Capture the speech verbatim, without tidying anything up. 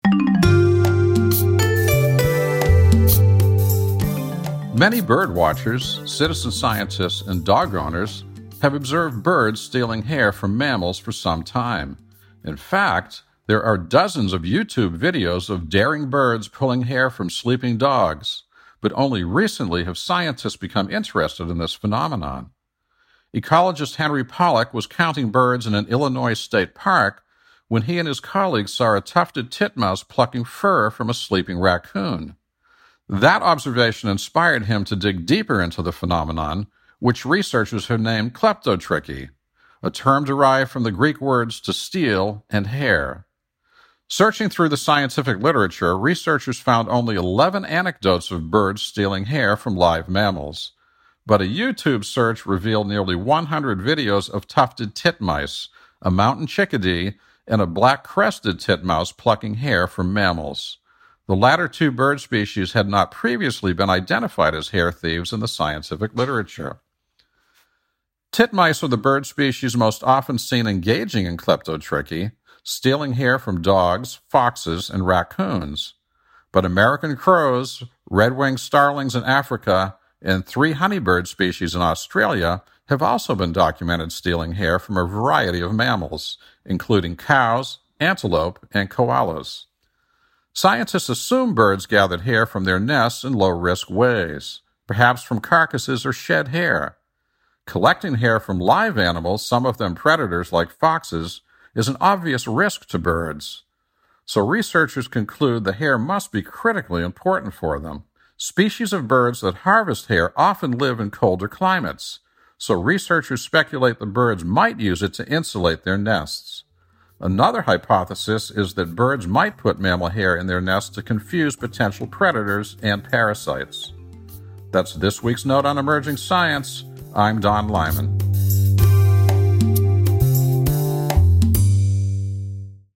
Many bird watchers, citizen scientists, and dog owners have observed birds stealing hair from mammals for some time. In fact, there are dozens of YouTube videos of daring birds pulling hair from sleeping dogs, but only recently have scientists become interested in this phenomenon. Ecologist Henry Pollack was counting birds in an Illinois state park when he and his colleagues saw a tufted titmouse plucking fur from a sleeping raccoon. That observation inspired him to dig deeper into the phenomenon, which researchers have named kleptotrichia, a term derived from the Greek words to steal and hair. Searching through the scientific literature, researchers found only eleven anecdotes of birds stealing hair from live mammals. But a YouTube search revealed nearly one hundred videos of tufted titmice, a mountain chickadee, and a black-crested titmouse plucking hair from mammals. The latter two bird species had not previously been identified as hair thieves in the scientific literature. Titmice are the bird species most often seen engaging in kleptotrichia, stealing hair from dogs, foxes, and raccoons. But American crows, red-winged starlings in Africa, and three honeybird species in Australia have also been documented stealing hair from a variety of mammals, including cows, antelope, and koalas. Scientists assume birds gathered hair from their nests in low-risk ways, perhaps from carcasses or shed hair. Collecting hair from live animals, some of them predators like foxes, is an obvious risk to birds. So researchers conclude the hair must be critically important for them. Species of birds that harvest hair often live in colder climates, so researchers speculate the birds might use it to insulate their nests. Another hypothesis is that birds might put mammal hair in their nests to confuse potential predators and parasites. That's this week's Note on Emerging Science. I'm Don Lyman.